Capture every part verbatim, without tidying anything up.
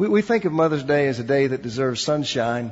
We, we think of Mother's Day as a day that deserves sunshine,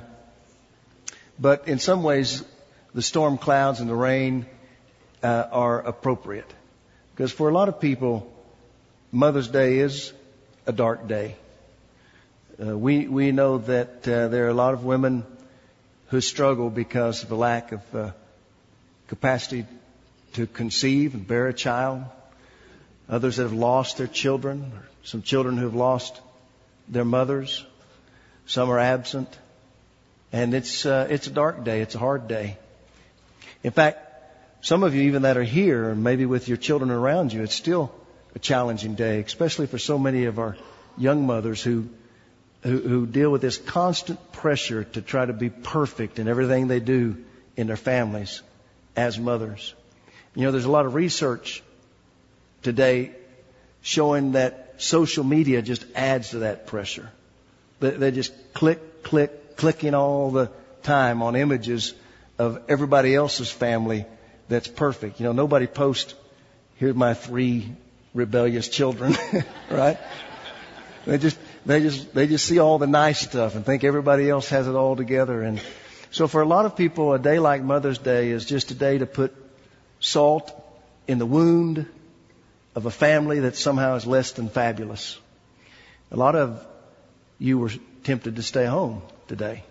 but in some ways, the storm clouds and the rain uh, are appropriate. Because for a lot of people, Mother's Day is a dark day. Uh, we we know that uh, there are a lot of women who struggle because of a lack of uh, capacity to conceive and bear a child. Others that have lost their children. Some children who have lost their mothers. Some are absent. And it's uh, it's a dark day. It's a hard day. In fact, some of you even that are here, and maybe with your children around you, it's still a challenging day, especially for so many of our young mothers who, who who deal with this constant pressure to try to be perfect in everything they do in their families as mothers. You know, there's a lot of research today showing that social media just adds to that pressure. They, they just click, click, clicking all the time on images of everybody else's family that's perfect. You know, nobody posts, here's my three rebellious children, right? They just, they just, they just see all the nice stuff and think everybody else has it all together. And so for a lot of people, a day like Mother's Day is just a day to put salt in the wound of a family that somehow is less than fabulous. A lot of you were tempted to stay home today.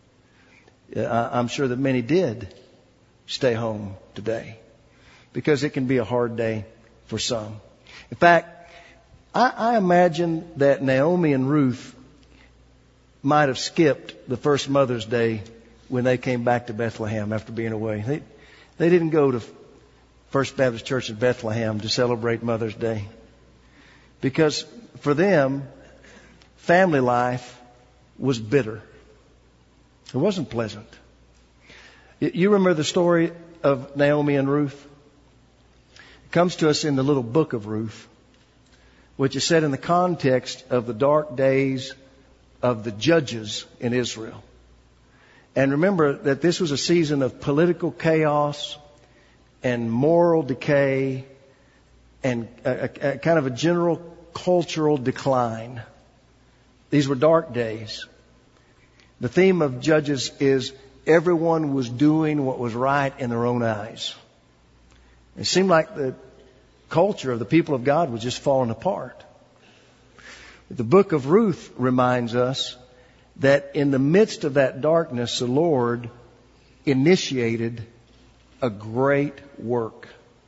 I'm sure that many did stay home today because it can be a hard day for some. In fact, I, I imagine that Naomi and Ruth might have skipped the first Mother's Day when they came back to Bethlehem after being away. They, they didn't go to First Baptist Church in Bethlehem to celebrate Mother's Day because for them, family life was bitter. It wasn't pleasant. You remember the story of Naomi and Ruth? It comes to us in the little book of Ruth, which is set in the context of the dark days of the judges in Israel. And remember that this was a season of political chaos and moral decay and a, a, a kind of a general cultural decline. These were dark days. The theme of Judges is everyone was doing what was right in their own eyes. It seemed like the culture of the people of God was just falling apart. The book of Ruth reminds us that in the midst of that darkness, the Lord initiated a great work.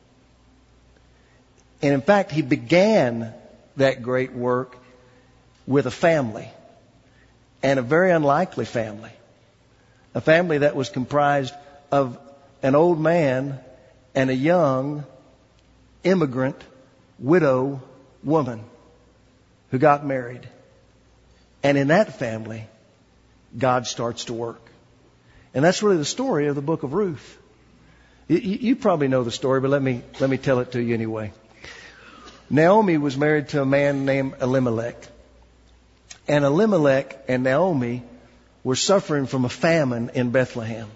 And in fact, He began that great work with a family. And a very unlikely family. A family that was comprised of an old man and a young immigrant widow woman who got married. And in that family, God starts to work. And that's really the story of the book of Ruth. You, you probably know the story, but let me, let me tell it to you anyway. Naomi was married to a man named Elimelech. And Elimelech and Naomi were suffering from a famine in Bethlehem.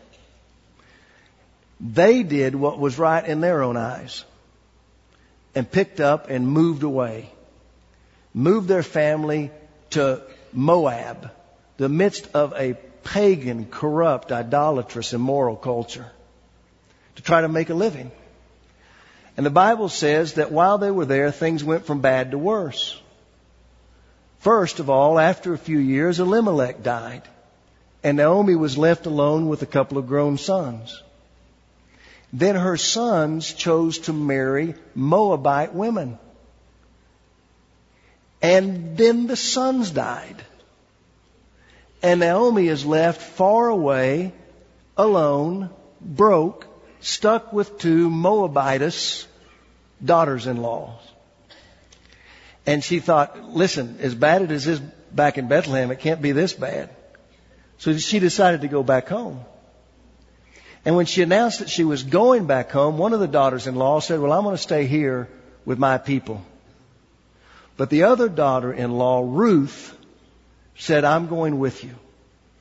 They did what was right in their own eyes and picked up and moved away. Moved their family to Moab, the midst of a pagan, corrupt, idolatrous, immoral culture, to try to make a living. And the Bible says that while they were there, things went from bad to worse. First of all, after a few years, Elimelech died. And Naomi was left alone with a couple of grown sons. Then her sons chose to marry Moabite women. And then the sons died. And Naomi is left far away, alone, broke, stuck with two Moabitess daughters-in-law. And she thought, listen, as bad as it is back in Bethlehem, it can't be this bad. So she decided to go back home. And when she announced that she was going back home, one of the daughters-in-law said, well, I'm going to stay here with my people. But the other daughter-in-law, Ruth, said, I'm going with you.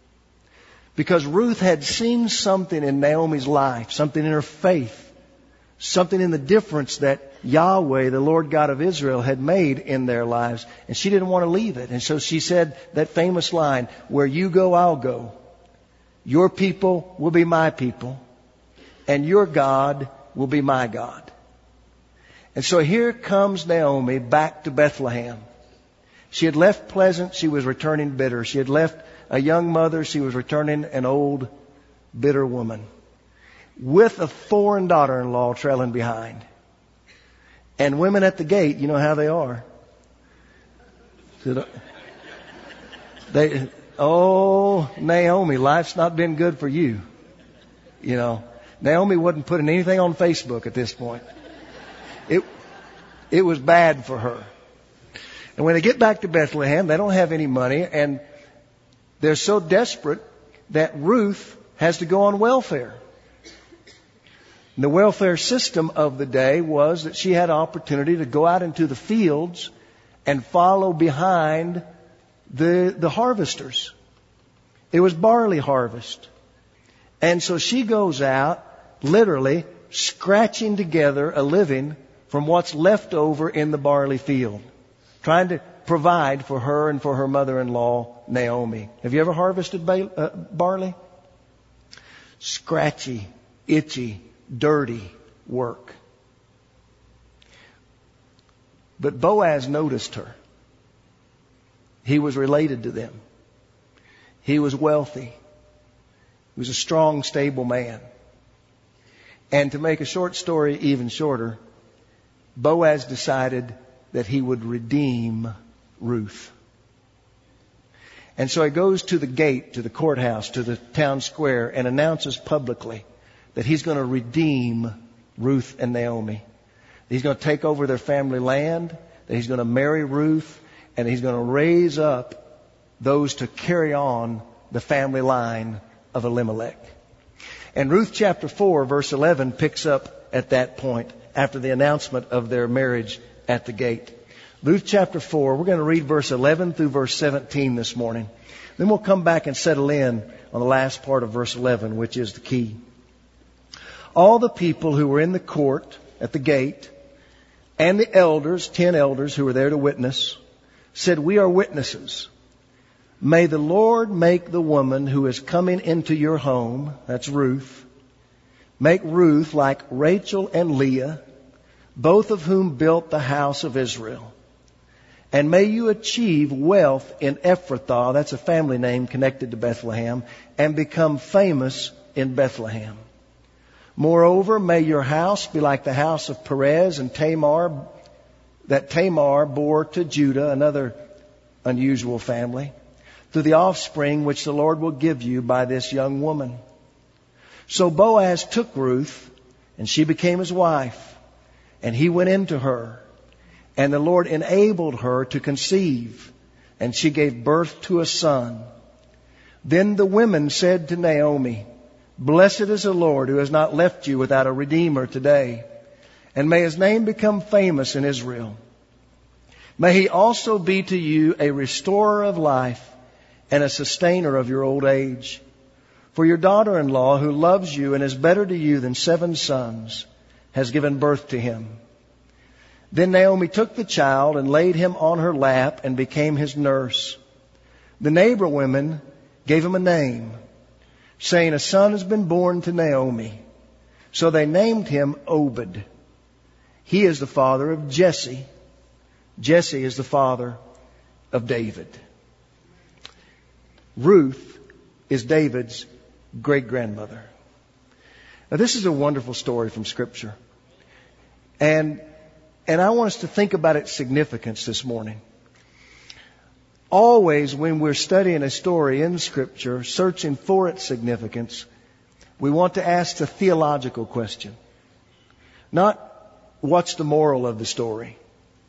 Because Ruth had seen something in Naomi's life, something in her faith, Something in the difference that Yahweh, the Lord God of Israel, had made in their lives. And she didn't want to leave it. And so she said that famous line, where you go, I'll go. Your people will be my people. And your God will be my God. And so here comes Naomi back to Bethlehem. She had left pleasant, she was returning bitter. She had left a young mother, she was returning an old, bitter woman. With a foreign daughter-in-law trailing behind. And women at the gate, you know how they are. They, oh, Naomi, life's not been good for you. You know, Naomi wasn't putting anything on Facebook at this point. It, it was bad for her. And when they get back to Bethlehem, they don't have any money, and they're so desperate that Ruth has to go on welfare. And the welfare system of the day was that she had an opportunity to go out into the fields and follow behind the, the harvesters. It was barley harvest. And so she goes out, literally scratching together a living from what's left over in the barley field, trying to provide for her and for her mother-in-law, Naomi. Have you ever harvested ba- uh, barley? Scratchy, itchy, dirty work. But Boaz noticed her. He was related to them. He was wealthy. He was a strong, stable man. And to make a short story even shorter, Boaz decided that he would redeem Ruth. And so he goes to the gate, to the courthouse, to the town square, and announces publicly that he's going to redeem Ruth and Naomi. He's going to take over their family land, that he's going to marry Ruth, and he's going to raise up those to carry on the family line of Elimelech. And Ruth chapter four, verse eleven, picks up at that point after the announcement of their marriage at the gate. Ruth chapter four, we're going to read verse eleven through verse seventeen this morning. Then we'll come back and settle in on the last part of verse eleven, which is the key. All the people who were in the court at the gate and the elders, ten elders who were there to witness, said, "We are witnesses. May the Lord make the woman who is coming into your home," that's Ruth, "make Ruth like Rachel and Leah, both of whom built the house of Israel. And may you achieve wealth in Ephrathah," that's a family name connected to Bethlehem, "and become famous in Bethlehem. Moreover, may your house be like the house of Perez and Tamar, that Tamar bore to Judah," another unusual family, "through the offspring which the Lord will give you by this young woman." So Boaz took Ruth, and she became his wife, and he went into her. And the Lord enabled her to conceive, and she gave birth to a son. Then the women said to Naomi, "Blessed is the Lord who has not left you without a redeemer today, and may his name become famous in Israel. May he also be to you a restorer of life and a sustainer of your old age. For your daughter-in-law, who loves you and is better to you than seven sons, has given birth to him." Then Naomi took the child and laid him on her lap and became his nurse. The neighbor women gave him a name, saying, "A son has been born to Naomi." So they named him Obed. He is the father of Jesse. Jesse is the father of David. Ruth is David's great-grandmother. Now, this is a wonderful story from Scripture. And, and I want us to think about its significance this morning. Always when we're studying a story in Scripture, searching for its significance, we want to ask the theological question. Not what's the moral of the story.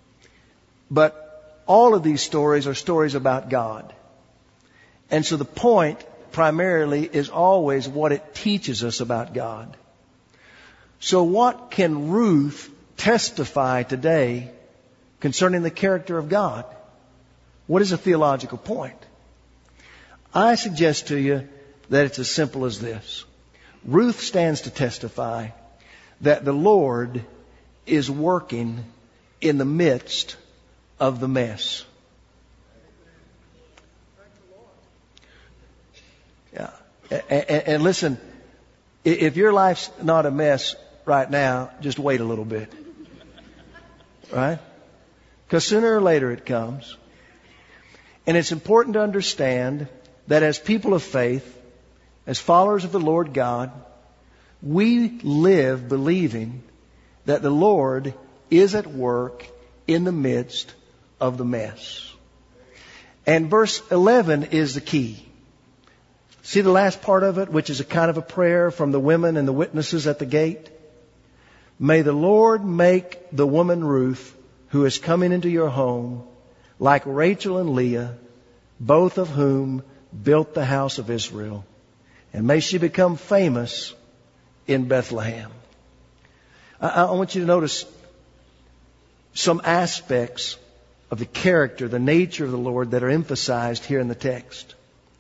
But all of these stories are stories about God. And so the point primarily is always what it teaches us about God. So what can Ruth testify today concerning the character of God? What is a theological point? I suggest to you that it's as simple as this. Ruth stands to testify that the Lord is working in the midst of the mess. Yeah. And, and listen, if your life's not a mess right now, just wait a little bit. Right? Because sooner or later it comes. And it's important to understand that as people of faith, as followers of the Lord God, we live believing that the Lord is at work in the midst of the mess. And verse eleven is the key. See the last part of it, which is a kind of a prayer from the women and the witnesses at the gate? May the Lord make the woman Ruth, who is coming into your home, like Rachel and Leah, both of whom built the house of Israel. And may she become famous in Bethlehem. I, I want you to notice some aspects of the character, the nature of the Lord that are emphasized here in the text.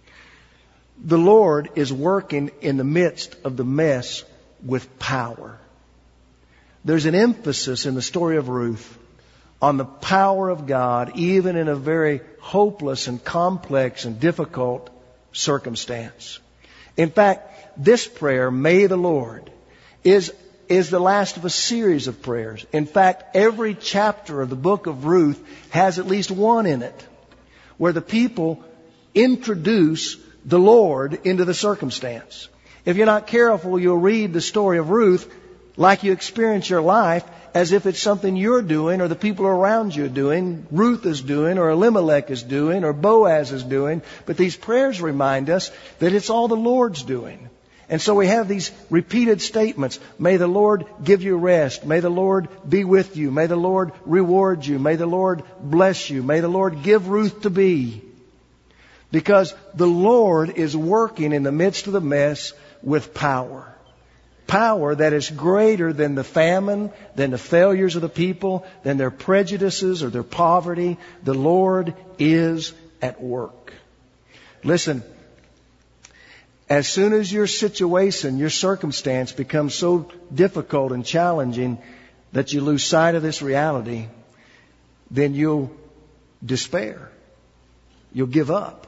The Lord is working in the midst of the mess with power. There's an emphasis in the story of Ruth on the power of God, even in a very hopeless and complex and difficult circumstance. In fact, this prayer, may the Lord, is, is the last of a series of prayers. In fact, every chapter of the book of Ruth has at least one in it where the people introduce the Lord into the circumstance. If you're not careful, you'll read the story of Ruth like you experience your life as if it's something you're doing or the people around you are doing, Ruth is doing, or Elimelech is doing, or Boaz is doing. But these prayers remind us that it's all the Lord's doing. And so we have these repeated statements. May the Lord give you rest. May the Lord be with you. May the Lord reward you. May the Lord bless you. May the Lord give Ruth to be. Because the Lord is working in the midst of the mess with power. Power that is greater than the famine, than the failures of the people, than their prejudices or their poverty. The Lord is at work. Listen, as soon as your situation, your circumstance becomes so difficult and challenging that you lose sight of this reality, then you'll despair. You'll give up.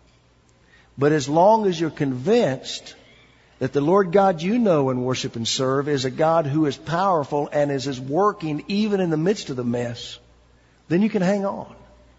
But as long as you're convinced that the Lord God you know and worship and serve is a God who is powerful and is, is working even in the midst of the mess, then you can hang on.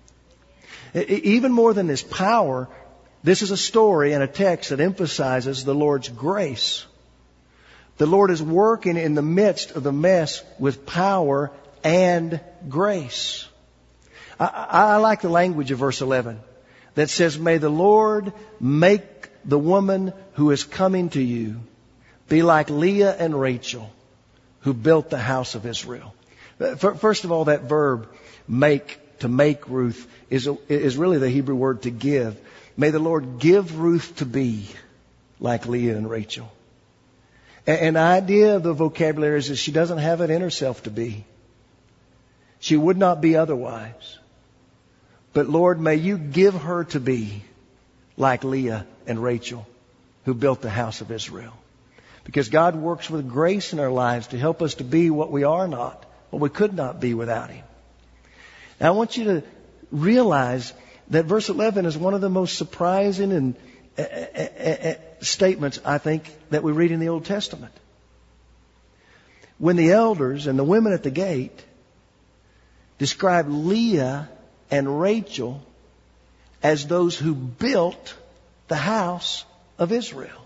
Even more than this power, this is a story and a text that emphasizes the Lord's grace. The Lord is working in the midst of the mess with power and grace. I, I like the language of verse eleven that says, may the Lord make the woman who is coming to you be like Leah and Rachel, who built the house of Israel. First of all, that verb, make, to make Ruth, is, is really the Hebrew word to give. May the Lord give Ruth to be like Leah and Rachel. And the idea of the vocabulary is that she doesn't have it in herself to be. She would not be otherwise. But Lord, may you give her to be like Leah and Rachel, who built the house of Israel. Because God works with grace in our lives to help us to be what we are not, what we could not be without Him. Now I want you to realize that verse eleven is one of the most surprising and uh, uh, uh, statements, I think, that we read in the Old Testament. When the elders and the women at the gate describe Leah and Rachel as those who built the house of Israel.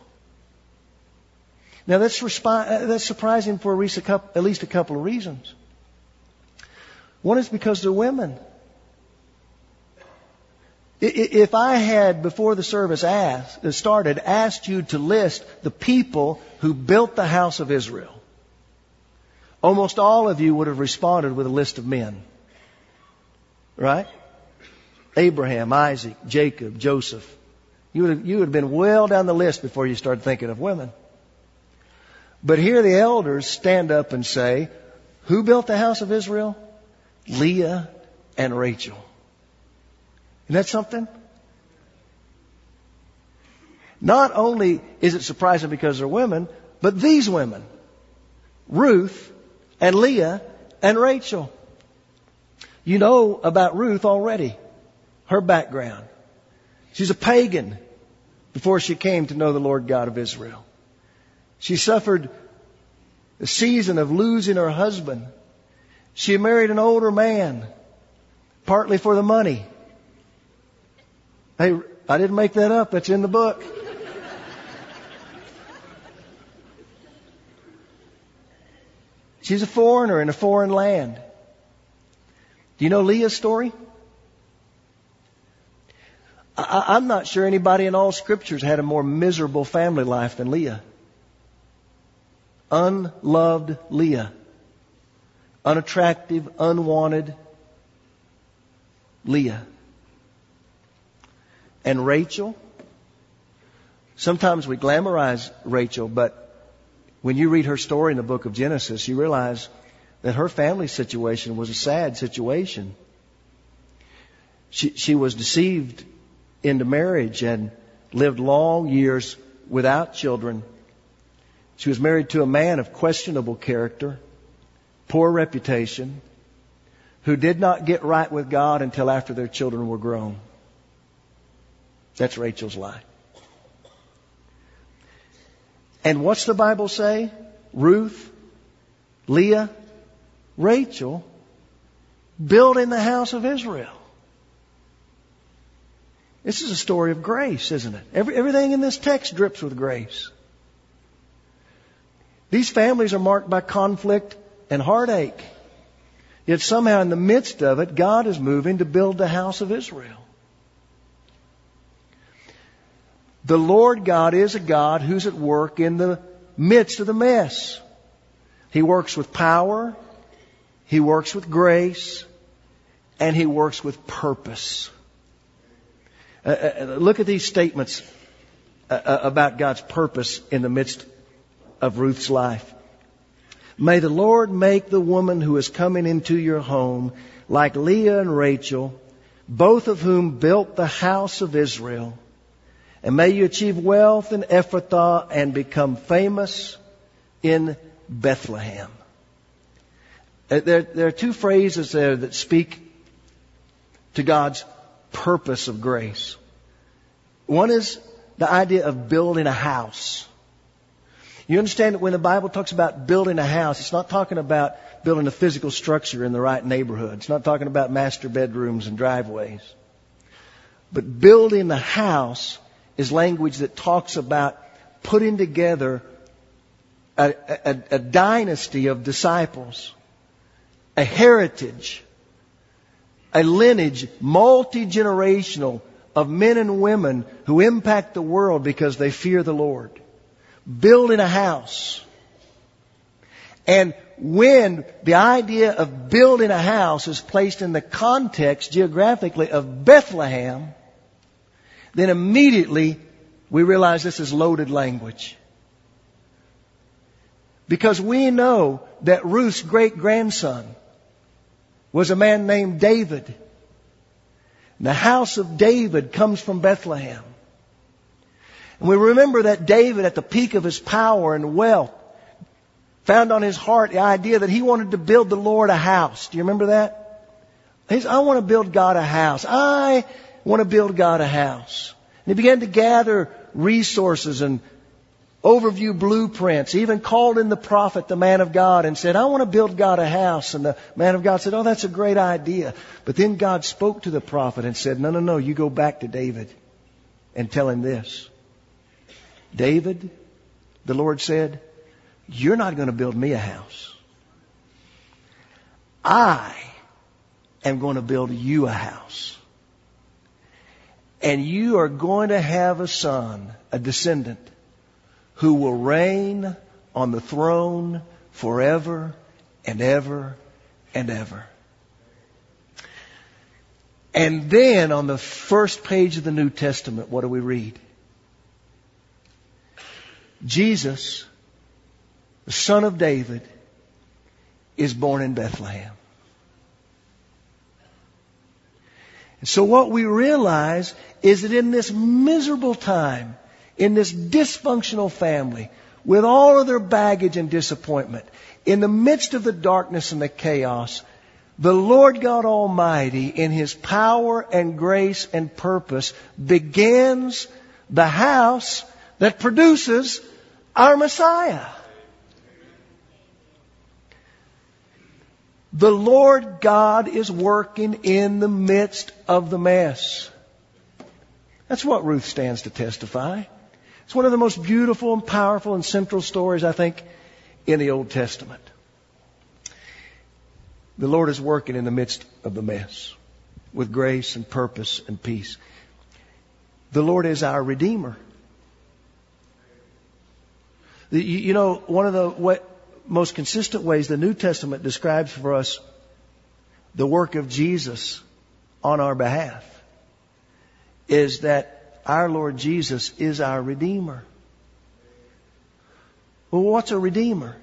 Now that's, respi- that's surprising for at least a couple of reasons. One is because they're women. If I had, before the service asked, started, asked you to list the people who built the house of Israel, almost all of you would have responded with a list of men. Right? Abraham, Isaac, Jacob, Joseph. You would have, you would have been well down the list before you started thinking of women. But here the elders stand up and say, who built the house of Israel? Leah and Rachel. Isn't that something? Not only is it surprising because they're women, but these women, Ruth and Leah and Rachel. You know about Ruth already, her background. She's a pagan before she came to know the Lord God of Israel. She suffered a season of losing her husband. She married an older man, partly for the money. Hey, I didn't make that up. That's in the book. She's a foreigner in a foreign land. Do you know Leah's story? I, I'm not sure anybody in all scriptures had a more miserable family life than Leah. Unloved Leah. Unattractive, unwanted Leah. And Rachel. Sometimes we glamorize Rachel, but when you read her story in the book of Genesis, you realize that her family situation was a sad situation. She, she was deceived into marriage and lived long years without children. She was married to a man of questionable character, poor reputation, who did not get right with God until after their children were grown. That's Rachel's life. And what's the Bible say? Ruth, Leah, Rachel building the house of Israel. This is a story of grace, isn't it? Every, everything in this text drips with grace. These families are marked by conflict and heartache. Yet somehow in the midst of it, God is moving to build the house of Israel. The Lord God is a God who's at work in the midst of the mess. He works with power. He works with grace. And He works with purpose. Uh, uh, look at these statements uh, about God's purpose in the midst of Ruth's life. May the Lord make the woman who is coming into your home like Leah and Rachel, both of whom built the house of Israel. And may you achieve wealth in Ephrathah and become famous in Bethlehem. There, there are two phrases there that speak to God's purpose of grace. One is the idea of building a house. You understand that when the Bible talks about building a house, it's not talking about building a physical structure in the right neighborhood. It's not talking about master bedrooms and driveways. But building the house is language that talks about putting together a, a, a dynasty of disciples, a heritage, a lineage, multi-generational of men and women who impact the world because they fear the Lord. Building a house. And when the idea of building a house is placed in the context geographically of Bethlehem, then immediately we realize this is loaded language. Because we know that Ruth's great-grandson was a man named David. And the house of David comes from Bethlehem. And we remember that David, at the peak of his power and wealth, found on his heart the idea that he wanted to build the Lord a house. Do you remember that? He said, I want to build God a house. I want to build God a house. And he began to gather resources and overview blueprints. He even called in the prophet, the man of God, and said, I want to build God a house. And the man of God said, oh, that's a great idea. But then God spoke to the prophet and said, no, no, no, you go back to David and tell him this. David, the Lord said, you're not going to build me a house. I am going to build you a house. And you are going to have a son, a descendant, who will reign on the throne forever and ever and ever. And then on the first page of the New Testament, what do we read? Jesus, the son of David, is born in Bethlehem. And so what we realize is that in this miserable time, in this dysfunctional family, with all of their baggage and disappointment, In the midst of the darkness and the chaos, the Lord God Almighty, in His power and grace and purpose, begins the house that produces our Messiah. The Lord God is working in the midst of the mess. That's what Ruth stands to testify. It's one of the most beautiful and powerful and central stories, I think, in the Old Testament. The Lord is working in the midst of the mess with grace and purpose and peace. The Lord is our Redeemer. You know, one of the most consistent ways the New Testament describes for us the work of Jesus on our behalf is that our Lord Jesus is our Redeemer. Well, what's a Redeemer?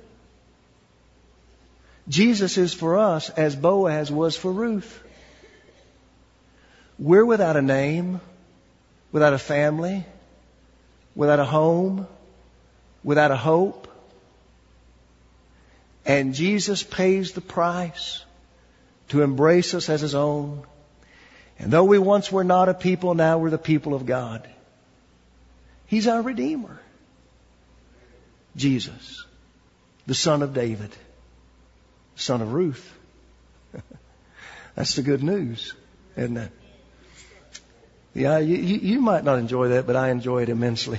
Jesus is for us as Boaz was for Ruth. We're without a name, without a family, without a home, without a hope. And Jesus pays the price to embrace us as His own. And though we once were not a people, now we're the people of God. He's our Redeemer. Jesus, the Son of David, son of Ruth. That's the good news, isn't it? Yeah, you, you might not enjoy that, but I enjoy it immensely.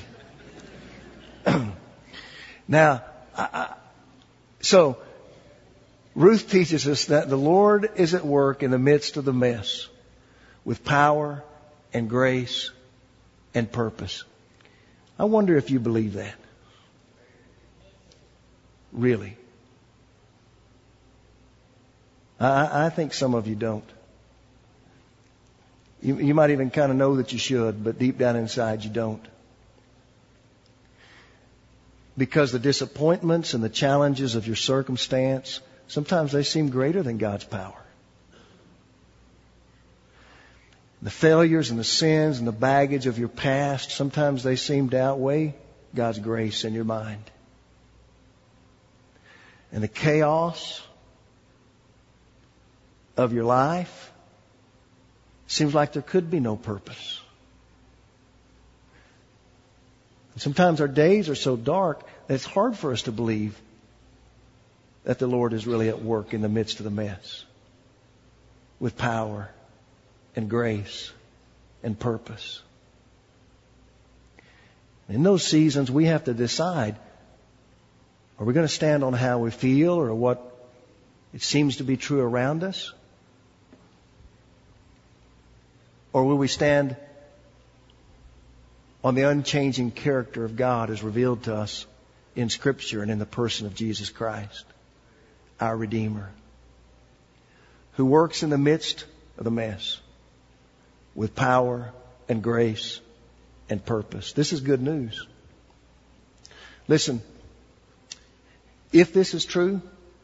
Now, I, I, so Ruth teaches us that the Lord is at work in the midst of the mess with power and grace and purpose. I wonder if you believe that. Really. I, I think some of you don't. You, you might even kind of know that you should, but deep down inside you don't. Because the disappointments and the challenges of your circumstance, sometimes they seem greater than God's power. The failures and the sins and the baggage of your past, sometimes they seem to outweigh God's grace in your mind. And the chaos of your life seems like there could be no purpose. And sometimes our days are so dark that it's hard for us to believe that the Lord is really at work in the midst of the mess with power and grace and purpose. In those seasons, we have to decide, are we going to stand on how we feel or what it seems to be true around us? Or will we stand on the unchanging character of God as revealed to us in Scripture and in the person of Jesus Christ, our Redeemer, who works in the midst of the mess with power and grace and purpose? This is good news. Listen, if this is true,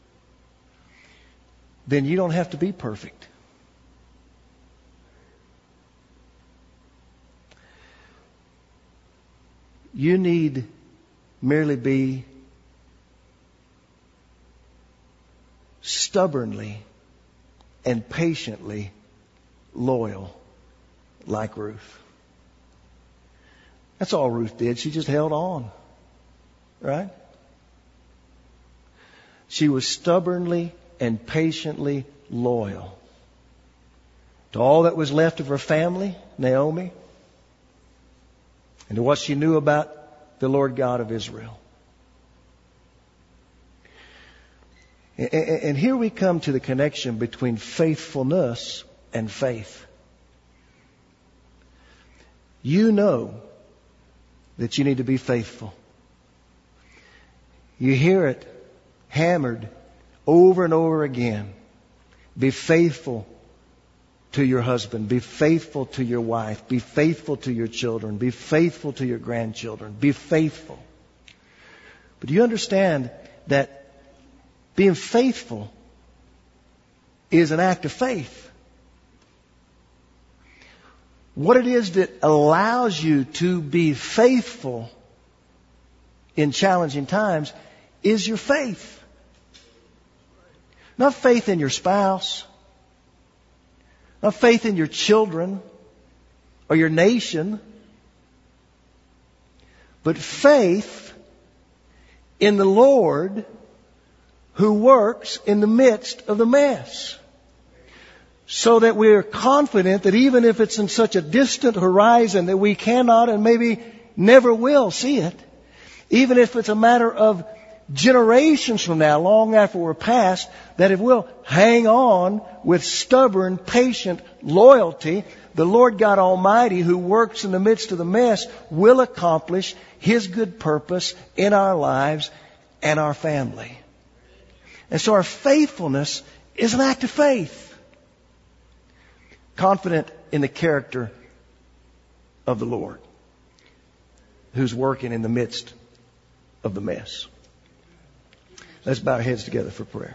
then you don't have to be perfect. You need merely be stubbornly and patiently loyal like Ruth. That's all Ruth did. She just held on. Right? She was stubbornly and patiently loyal to all that was left of her family, Naomi, and to what she knew about the Lord God of Israel. And here we come to the connection between faithfulness and faith. You know that you need to be faithful. You hear it hammered over and over again. Be faithful to your husband. Be faithful to your wife. Be faithful to your children. Be faithful to your grandchildren. Be faithful. But do you understand that being faithful is an act of faith? What it is that allows you to be faithful in challenging times is your faith. Not faith in your spouse. Not faith in your children or your nation. But faith in the Lord who works in the midst of the mess. So that we are confident that even if it's in such a distant horizon that we cannot and maybe never will see it, even if it's a matter of generations from now, long after we're past, that if we'll hang on with stubborn, patient loyalty, the Lord God Almighty, who works in the midst of the mess, will accomplish His good purpose in our lives and our family. And so our faithfulness is an act of faith. Confident in the character of the Lord, who's working in the midst of the mess. Let's bow our heads together for prayer.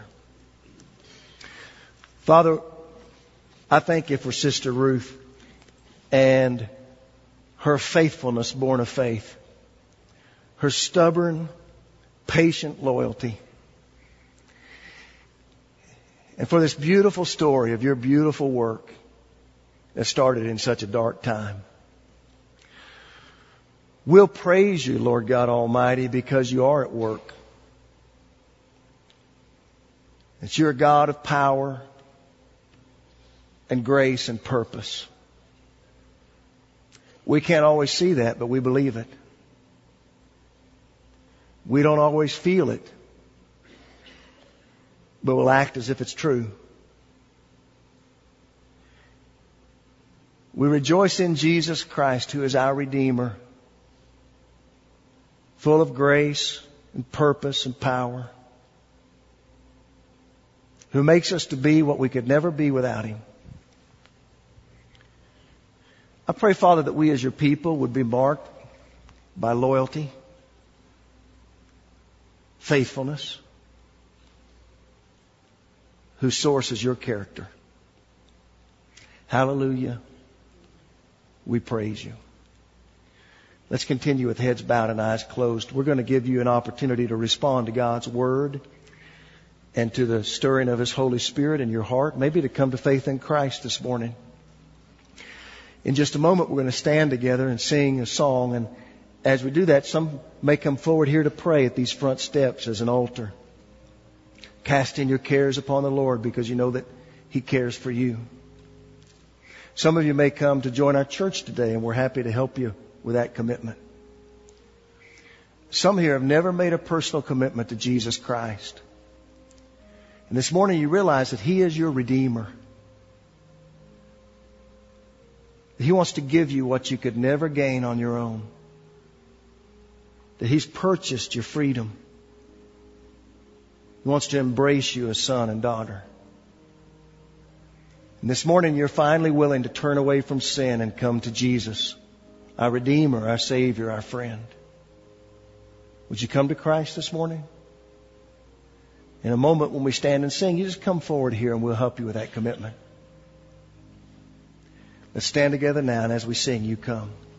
Father, I thank You for Sister Ruth and her faithfulness born of faith. Her stubborn, patient loyalty. And for this beautiful story of Your beautiful work that started in such a dark time. We'll praise You, Lord God Almighty, because You are at work. That You're a God of power and grace and purpose. We can't always see that, but we believe it. We don't always feel it, but we'll act as if it's true. We rejoice in Jesus Christ, who is our Redeemer, full of grace and purpose and power, who makes us to be what we could never be without Him. I pray, Father, that we as Your people would be marked by loyalty, faithfulness, whose source is Your character. Hallelujah. We praise You. Let's continue with heads bowed and eyes closed. We're going to give you an opportunity to respond to God's Word and to the stirring of His Holy Spirit in your heart, maybe to come to faith in Christ this morning. In just a moment, we're going to stand together and sing a song. And as we do that, some may come forward here to pray at these front steps as an altar. Casting your cares upon the Lord because you know that He cares for you. Some of you may come to join our church today, and we're happy to help you with that commitment. Some here have never made a personal commitment to Jesus Christ. And this morning you realize that He is your Redeemer. He wants to give you what you could never gain on your own. That He's purchased your freedom. He wants to embrace you as son and daughter. And this morning you're finally willing to turn away from sin and come to Jesus, our Redeemer, our Savior, our friend. Would you come to Christ this morning? In a moment when we stand and sing, you just come forward here and we'll help you with that commitment. Let's stand together now, and as we sing, you come.